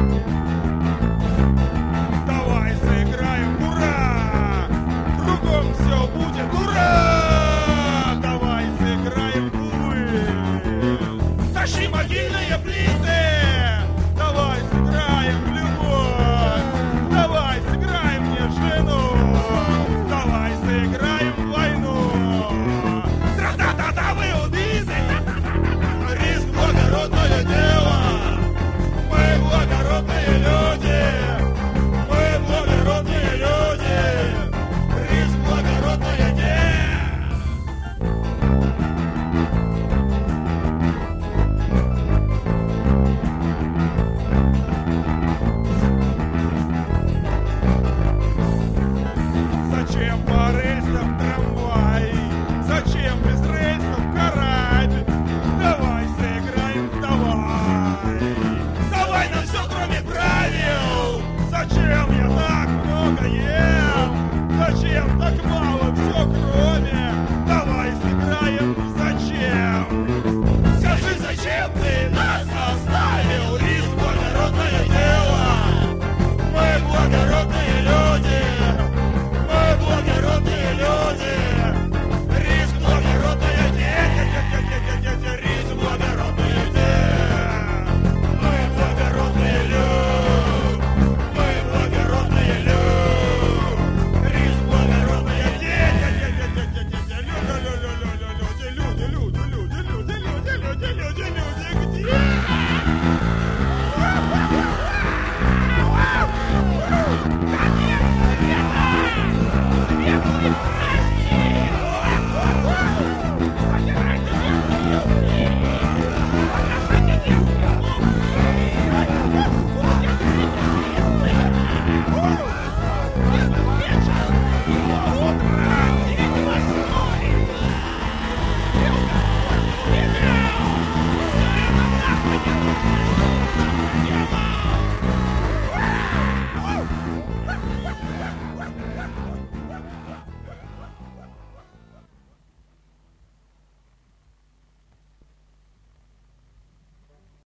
Давай сыграем, ура! Кругом все будет, ура! Давай сыграем в кубы. Тащи могильные плиты! Давай сыграем в любовь! Давай сыграем мне жену! Давай сыграем в войну! Тра-та-та-та, вы убийцы! Риск — благородное дело! Мы благородные люди! Мы благородные люди! Риск — благородное дело! Зачем по рельсам трамвай? Зачем без рельсов корабль? Давай сыграем в давай! Давай нам все, кроме правил! Зачем я так много ем? Зачем так мало все, кроме? Давай сыграем в зачем? Скажи, зачем ты нам?